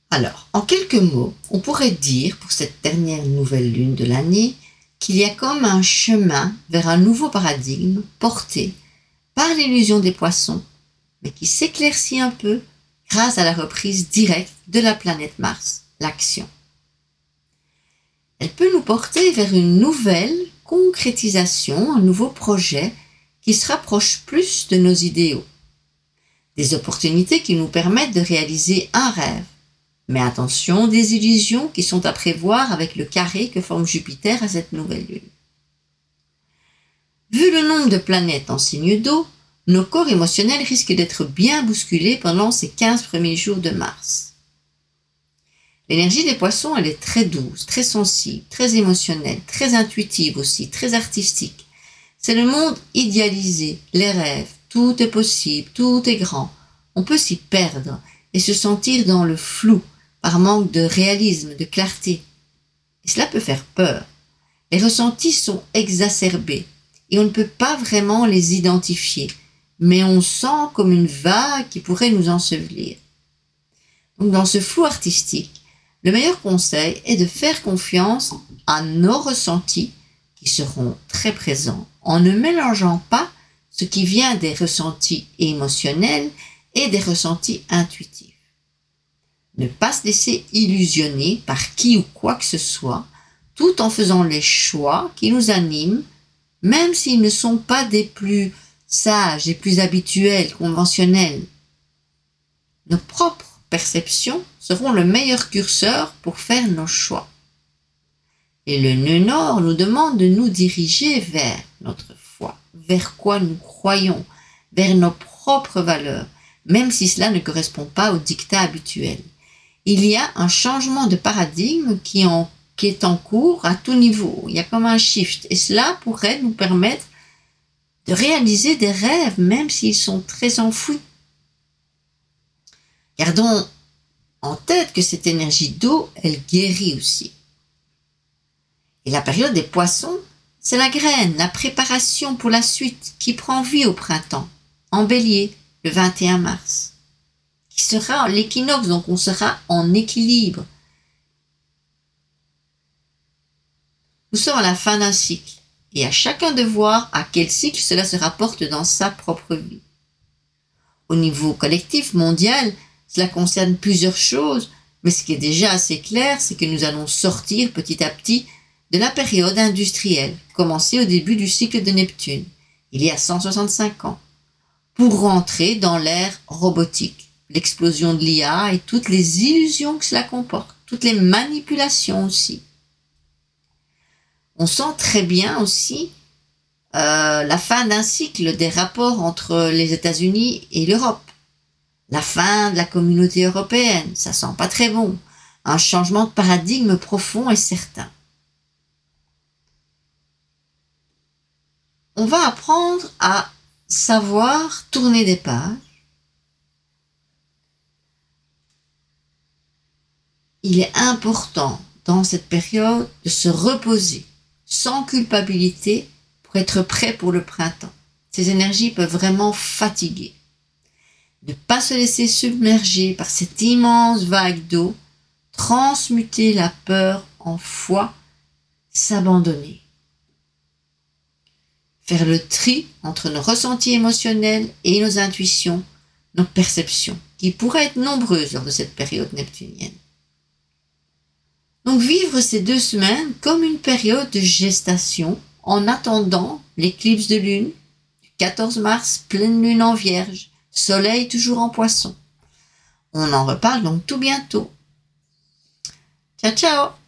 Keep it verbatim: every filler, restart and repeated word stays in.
Alors, en quelques mots, on pourrait dire, pour cette dernière nouvelle lune de l'année, qu'il y a comme un chemin vers un nouveau paradigme porté par l'illusion des poissons, mais qui s'éclaircit un peu grâce à la reprise directe de la planète Mars, l'action. Elle peut nous porter vers une nouvelle concrétisation, un nouveau projet qui se rapproche plus de nos idéaux. Des opportunités qui nous permettent de réaliser un rêve. Mais attention, des illusions qui sont à prévoir avec le carré que forme Jupiter à cette nouvelle lune. Vu le nombre de planètes en signe d'eau, nos corps émotionnels risquent d'être bien bousculés pendant ces quinze premiers jours de Mars. L'énergie des poissons, elle est très douce, très sensible, très émotionnelle, très intuitive aussi, très artistique. C'est le monde idéalisé, les rêves, tout est possible, tout est grand. On peut s'y perdre et se sentir dans le flou, par manque de réalisme, de clarté. Et cela peut faire peur. Les ressentis sont exacerbés et on ne peut pas vraiment les identifier, mais on sent comme une vague qui pourrait nous ensevelir. Donc dans ce flou artistique, le meilleur conseil est de faire confiance à nos ressentis qui seront très présents en ne mélangeant pas ce qui vient des ressentis émotionnels et des ressentis intuitifs. Ne pas se laisser illusionner par qui ou quoi que ce soit, tout en faisant les choix qui nous animent, même s'ils ne sont pas des plus sages et plus habituels, conventionnels. Nos propres perceptions seront le meilleur curseur pour faire nos choix. Et le nœud nord nous demande de nous diriger vers notre foi, vers quoi nous croyons, vers nos propres valeurs, même si cela ne correspond pas au dictat habituel. Il y a un changement de paradigme qui, en, qui est en cours à tout niveau. Il y a comme un shift. Et cela pourrait nous permettre de réaliser des rêves, même s'ils sont très enfouis. Gardons en tête que cette énergie d'eau, elle guérit aussi. Et la période des poissons, c'est la graine, la préparation pour la suite qui prend vie au printemps, en bélier, le vingt et un mars. Qui sera l'équinoxe, donc on sera en équilibre. Nous sommes à la fin d'un cycle, et à chacun de voir à quel cycle cela se rapporte dans sa propre vie. Au niveau collectif, mondial, cela concerne plusieurs choses, mais ce qui est déjà assez clair, c'est que nous allons sortir petit à petit de la période industrielle, commencée au début du cycle de Neptune, il y a cent soixante-cinq ans, pour rentrer dans l'ère robotique. L'explosion de l'I A et toutes les illusions que cela comporte, toutes les manipulations aussi. On sent très bien aussi euh, la fin d'un cycle des rapports entre les États-Unis et l'Europe. La fin de la communauté européenne, ça sent pas très bon. Un changement de paradigme profond et certain. On va apprendre à savoir tourner des pages. Il est important dans cette période de se reposer sans culpabilité pour être prêt pour le printemps. Ces énergies peuvent vraiment fatiguer. Ne pas se laisser submerger par cette immense vague d'eau, transmuter la peur en foi, s'abandonner. Faire le tri entre nos ressentis émotionnels et nos intuitions, nos perceptions, qui pourraient être nombreuses lors de cette période neptunienne. Donc vivre ces deux semaines comme une période de gestation en attendant l'éclipse de lune du quatorze mars, pleine lune en Vierge, soleil toujours en Poisson. On en reparle donc tout bientôt. Ciao ciao!